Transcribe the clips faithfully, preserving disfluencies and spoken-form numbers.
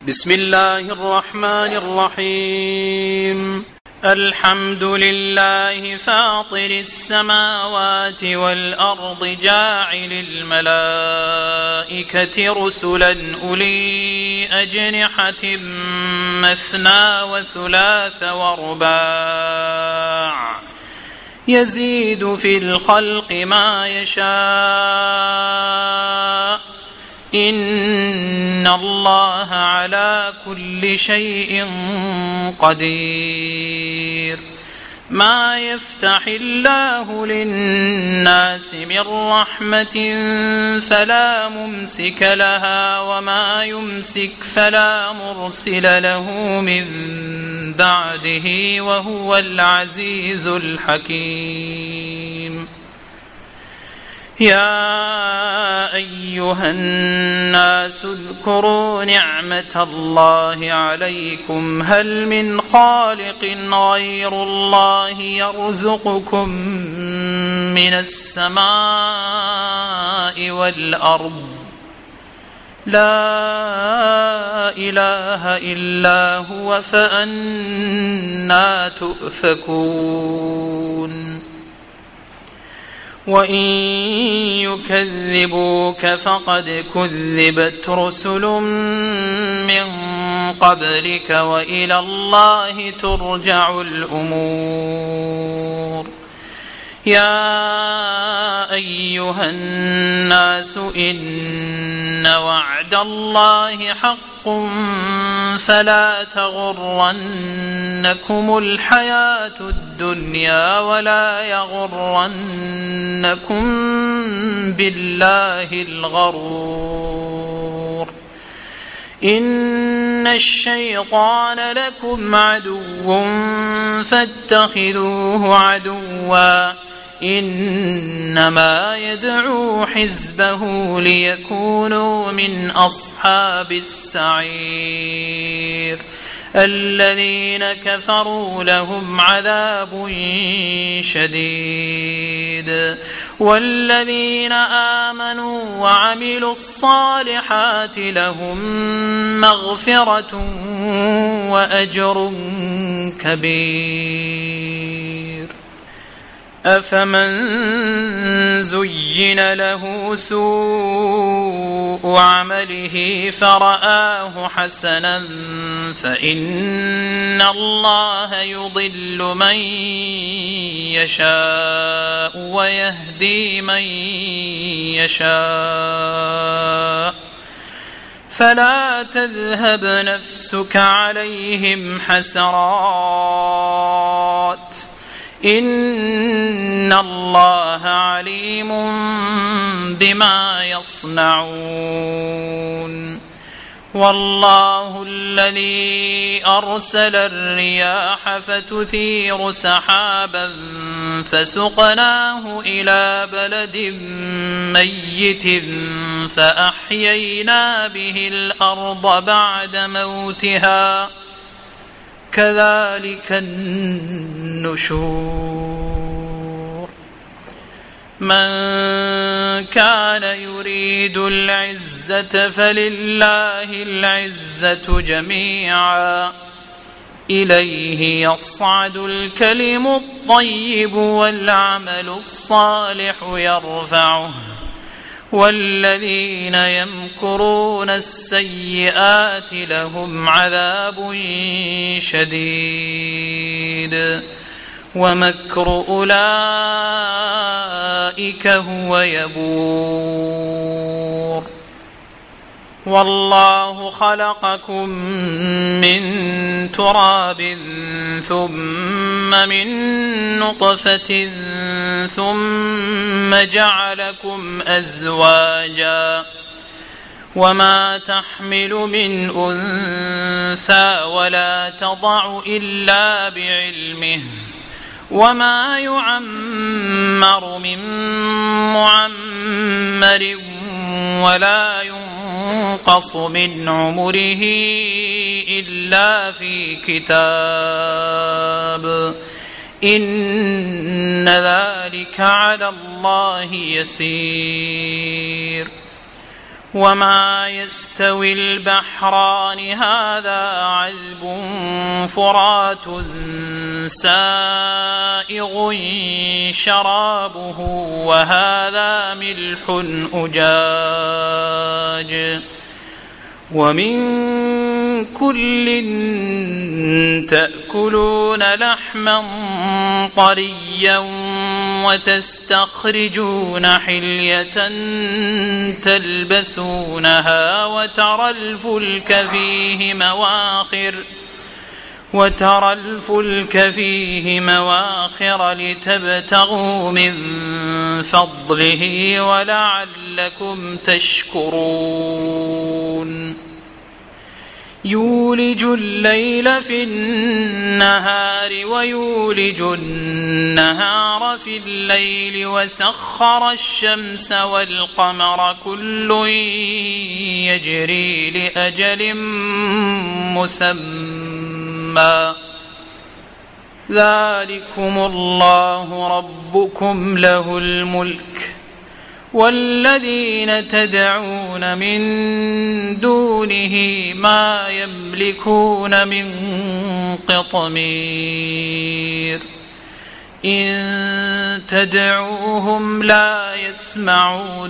بسم الله الرحمن الرحيم. الحمد لله فاطر السماوات والأرض جاعل الملائكة رسلا أولي أجنحة مثنى وثلاث ورباع يزيد في الخلق ما يشاء إن الله على كل شيء قدير. ما يفتح الله للناس من رحمة فلا ممسك لها وما يمسك فلا مرسل له من بعده وهو العزيز الحكيم. يا أيها الناس اذكروا نعمة الله عليكم هل من خالق غير الله يرزقكم من السماء والأرض لا إله إلا هو فأنى تؤفكون. وإن يكذبوك فقد كذبت رسل من قبلك وإلى الله ترجع الأمور. يا أيها الناس إن وعد الله حق فلا تغرنكم الحياة الدنيا ولا يغرنكم بالله الغرور. إن الشيطان لكم عدو فاتخذوه عدوا إنما يدعو حزبه ليكونوا من أصحاب السعير. الذين كفروا لهم عذاب شديد والذين آمنوا وعملوا الصالحات لهم مغفرة وأجر كبير. أفمن زين له سوء عمله فرآه حسنا فإن الله يضل من يشاء ويهدي من يشاء فلا تذهب نفسك عليهم حسرات إن الله عليم بما يصنعون. والله الذي أرسل الرياح فتثير سحابا فسقناه إلى بلد ميت فأحيينا به الأرض بعد موتها كذلك النشور. من كان يريد العزة فلله العزة جميعا إليه يصعد الكلم الطيب والعمل الصالح يرفعه والذين يمكرون السيئات لهم عذاب شديد ومكر أولئك هو يبور. والله خلقكم من تراب ثم من نطفة ثم جعلكم أزواجا وما تحمل من أنثى ولا تضع إلا بعلمه وما يعمر من معمر ولا ينقص من عمره إلا في كتاب إن ذلك على الله يسير. وما يستوي البحران هذا عذب فرات سائغ شرابه وهذا ملح أجاج ومن كل تأكلون لحما طريا وتستخرجون حلية تلبسونها وترى الفلك فيه مواخر وترى الفلك فيه مواخر لتبتغوا من فضله ولعلكم تشكرون يولج الليل في النهار ويولج النهار في الليل وسخر الشمس والقمر كل يجري لأجل مسمى ذلكم الله ربكم له الملك والذين تدعون من دونه ما يملكون من قطمير إن تدعوهم لا يسمعوا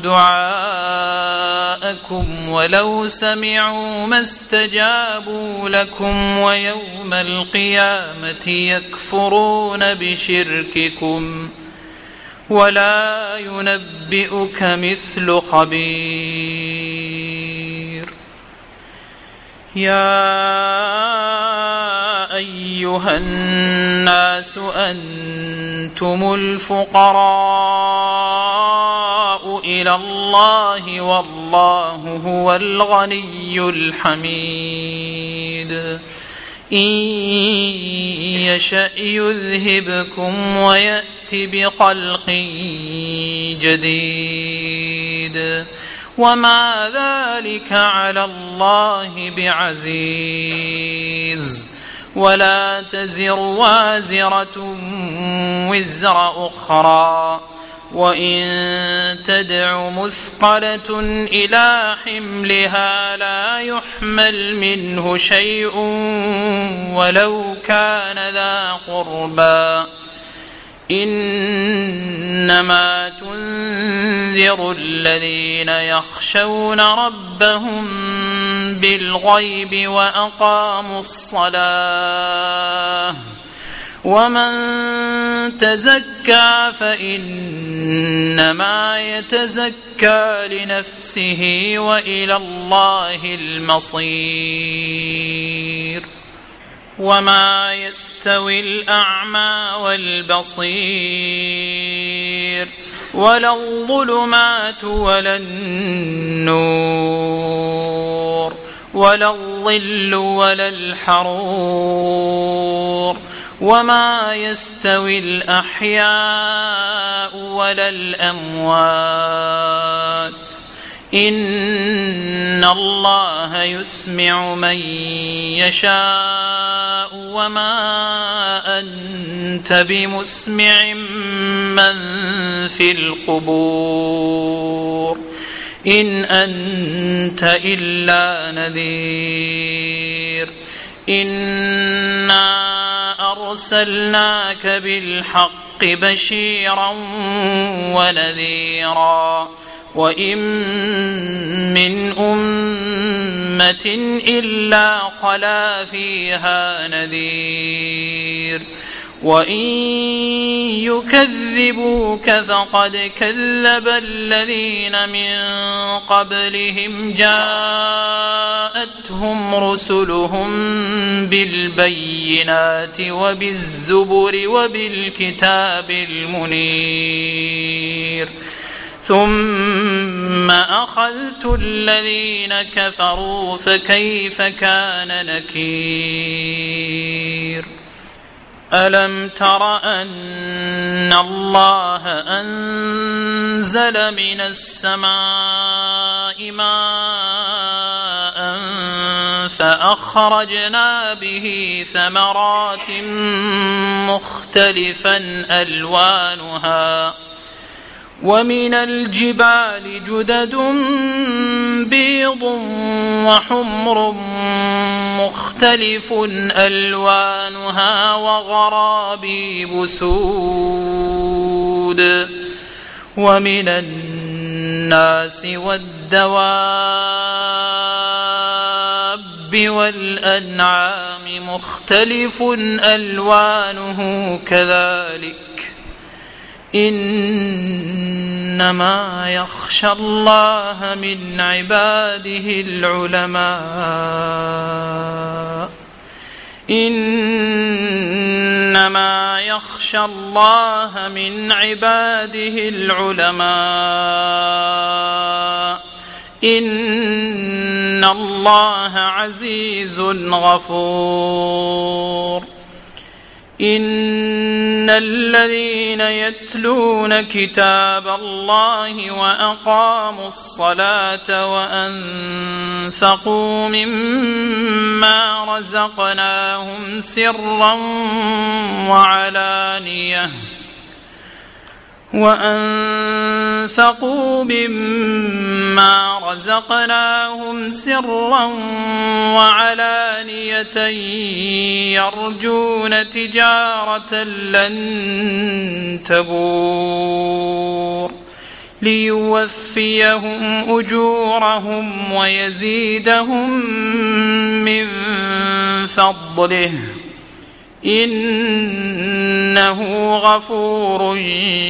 دعاءكم ولو سمعوا ما استجابوا لكم ويوم القيامة يكفرون بشرككم ولا ينبئك مثل خبير يا أيها الناس أنتم الفقراء إلى الله والله هو الغني الحميد إن يشأ يذهبكم ويأت بخلق جديد وما ذلك على الله بعزيز ولا تزر وازرة وزر أخرى وإن تدع مثقلة إلى حملها لا يحمل منه شيء ولو كان ذا قربى إنما تنذر الذين يخشون ربهم بالغيب وأقاموا الصلاة ومن تزكى فإنما يتزكى لنفسه وإلى الله المصير وما يستوي الأعمى والبصير ولا الظلمات ولا النور ولا الظل ولا الحرور وما يستوي الأحياء ولا الأموات إن الله يسمع من يشاء وما أنت بمسمع من في القبور إن أنت إلا نذير إنا أرسلناك بالحق بشيرا ونذيرا وإن من أمة إلا خلا فيها نذير وإن يكذبوك فقد كذب الذين من قبلهم جاءتهم رسلهم بالبينات وبالزبر وبالكتاب المنير ثم أخذت الذين كفروا فكيف كان نكير ألم تر أن الله أنزل من السماء ماء فأخرجنا به ثمرات مختلفا ألوانها ومن الجبال جدد بيض وحمر مختلف ألوانها وغرابيب سود ومن الناس والدواب والأنعام مختلف ألوانه كذلك إنما يخشى الله من عباده العلماء إنما يخشى الله من عباده العلماء إن الله عزيز غفور إن الذين يتلون كتاب الله وأقاموا الصلاة وأنفقوا مما رزقناهم سرا وعلانية وأنفقوا مما رزقناهم سرا وعلانية يرجون تجارة لن تبور ليوفيهم أجورهم ويزيدهم من فضله إنه غفور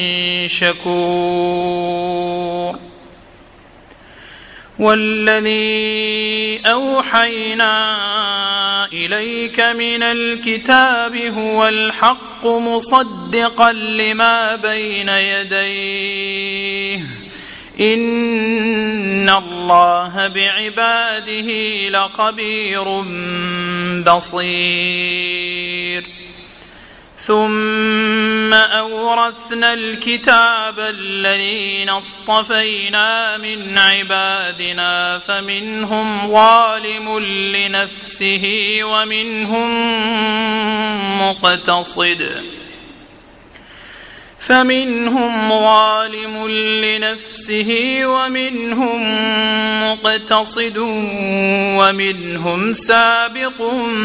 شكور والذي أوحينا إليك من الكتاب هو الحق مصدقا لما بين يديه إن الله بعباده لخبير بصير ثم أورثنا الكتاب الذين اصطفينا من عبادنا فمنهم ظالم لنفسه ومنهم مقتصد فمنهم ظالم لنفسه ومنهم مقتصد ومنهم سابق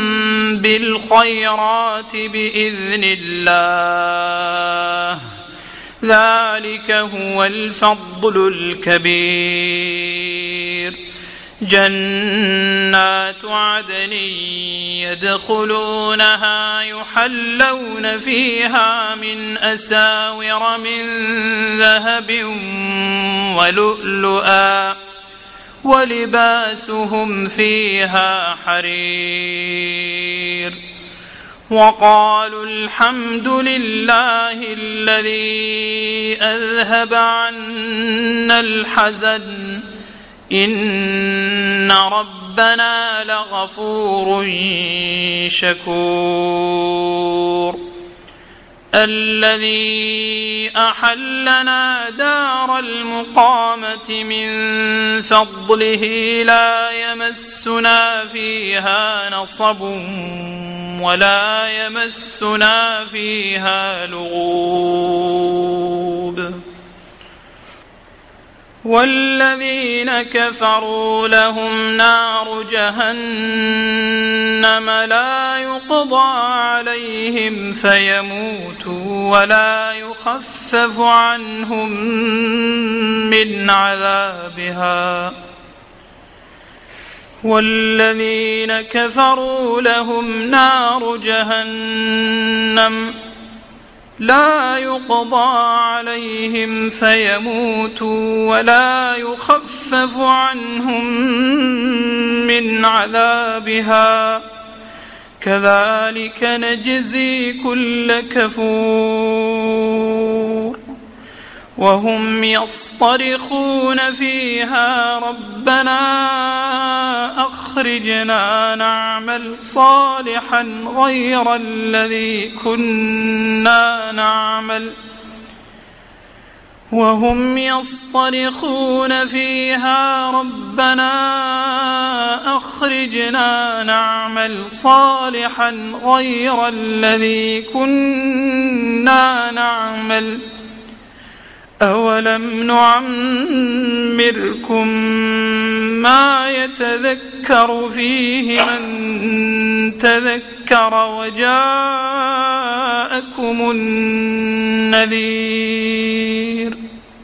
بالخيرات بإذن الله ذلك هو الفضل الكبير جنات عدن يدخلونها يحلون فيها من أساور من ذهب ولؤلؤا ولباسهم فيها حرير وقالوا الحمد لله الذي أذهب عنا الحزن إن ربنا لغفور شكور الذي أحلنا دار المقامة من فضله لا يمسنا فيها نصب ولا يمسنا فيها لغوب والذين كفروا لهم نار جهنم لا يقضى عليهم فيموتوا ولا يخفف عنهم من عذابها والذين كفروا لهم نار جهنم لا يقضى عليهم فيموتوا ولا يخفف عنهم من عذابها كذلك نجزي كل كفور وهم يصطرخون فيها ربنا أخرجنا نعمل صالحا غير الذي كنا نعمل وهم يصطرخون فيها ربنا أخرجنا نعمل صالحا غير الذي كنا نعمل أولم نعمركم ما يتذكر فيه من تذكر وجاءكم النذير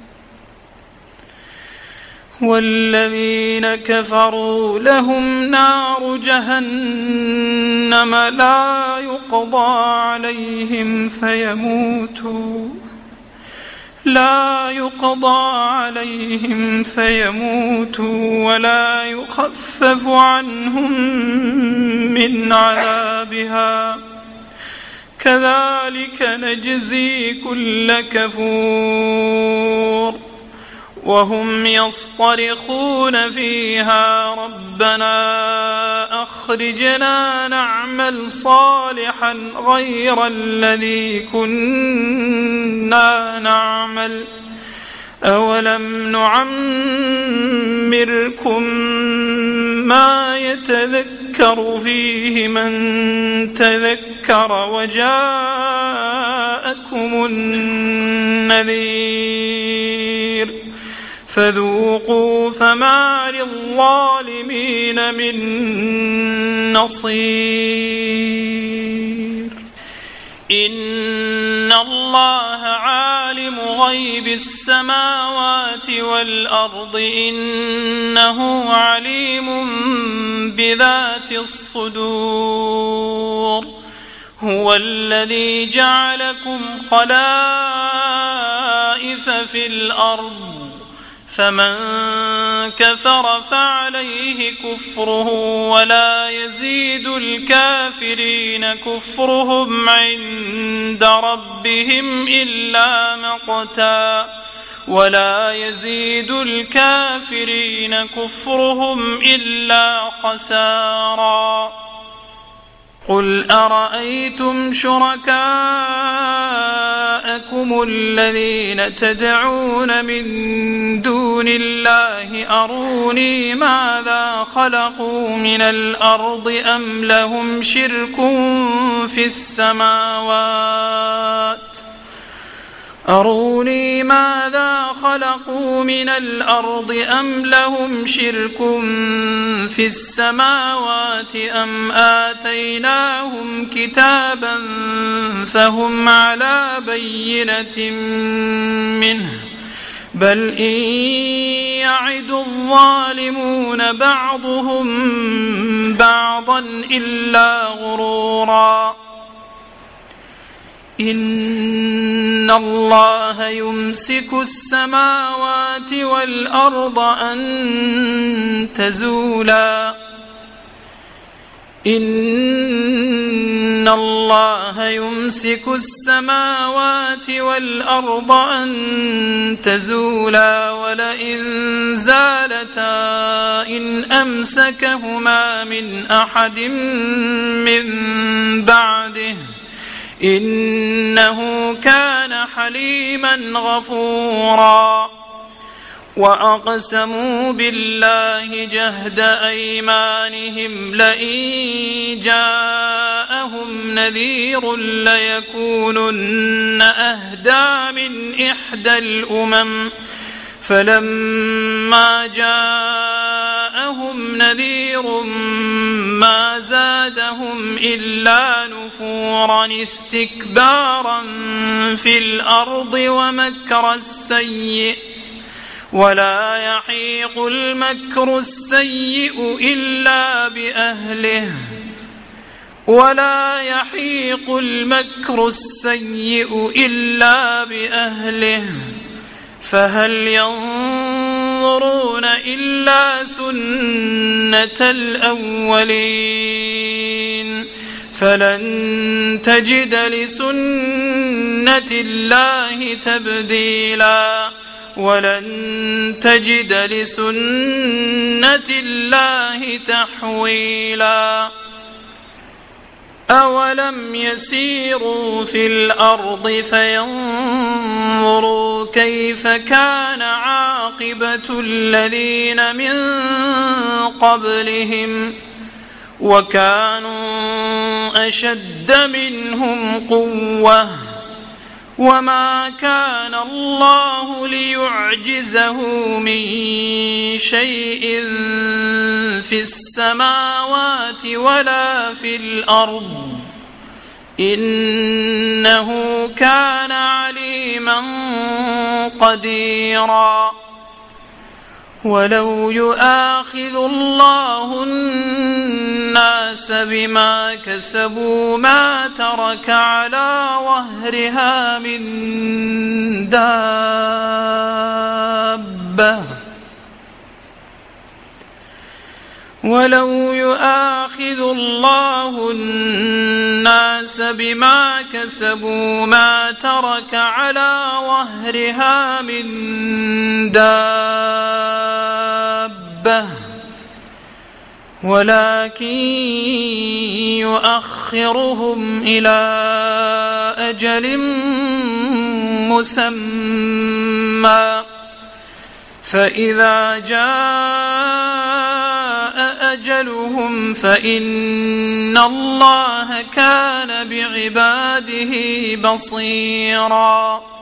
والذين كفروا لهم نار جهنم لا يقضى عليهم فيموتوا لا يقضى عليهم فيموتوا ولا يخفف عنهم من عذابها كذلك نجزي كل كفور وهم يصطرخون فيها ربنا أخرجنا نعمل صالحا غير الذي كنا نعمل أولم نعمركم ما يتذكر فيه من تذكر وجاءكم النذير فذوقوا فما للظالمين من نصير إن الله عالم غيب السماوات والأرض إنه عليم بذات الصدور هو الذي جعلكم خلائف في الأرض فمن كفر فعليه كفره ولا يزيد الكافرين كفرهم عند ربهم إلا مقتا ولا يزيد الكافرين كفرهم إلا خسارا قل أرأيتم شركاءكم الذين تدعون من دون الله أروني ماذا خلقوا من الأرض أم لهم شرك في السماوات أروني ماذا خلقوا من الأرض أم لهم شرك في السماوات أم آتيناهم كتابا فهم على بينة منه بل إن يعد الظالمون بعضهم بعضا إلا غرورا إن الله يمسك السماوات والأرض أن تزولا إن الله يمسك السماوات والأرض أن تزولا ولئن زالتا إن أمسكهما من أحد من بعده إنه كان حليما غفورا وأقسموا بالله جهد أيمانهم لئن جاءهم نذير ليكونن أهدى من إحدى الأمم فلما جاءهم نذير ما زادهم إلا نفورا استكبارا في الأرض ومكر السيء ولا يحيق المكر السيء إلا بأهله ولا يحيق المكر السيء إلا بأهله فهل ينظرون إلا سنة الأولين فلن تجد لسنة الله تبديلا ولن تجد لسنة الله تحويلا أولم يسيروا في الأرض فينظروا كيف كان عاقبة الذين من قبلهم وكانوا أشد منهم قوة وما كان الله ليعجزه من شيء في السماوات ولا في الأرض إنه كان عليما قديرا. ولو يؤاخذ الله الناس بما كسبوا ما ترك على ظهرها من دابة ولو يؤاخذ الله الناس بما كسبوا ما ترك على ظهرها من دابة ولكن يؤخرهم إلى أجل مسمى فإذا جاء أجلهم فإن الله كان بعباده بصيرا.